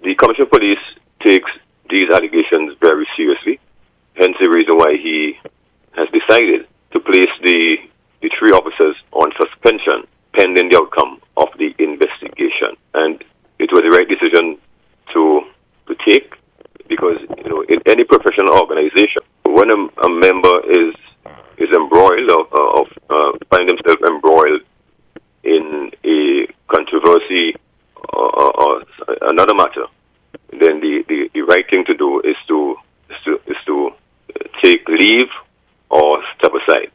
The Commissioner of Police takes these allegations very seriously, hence the reason why he has decided to place the three officers on suspension pending the outcome of the investigation. And it was the right decision to take, because in any professional organization, when a member is embroiled or find himself embroiled in a controversy or another matter, then the right thing to do is to take leave or step aside.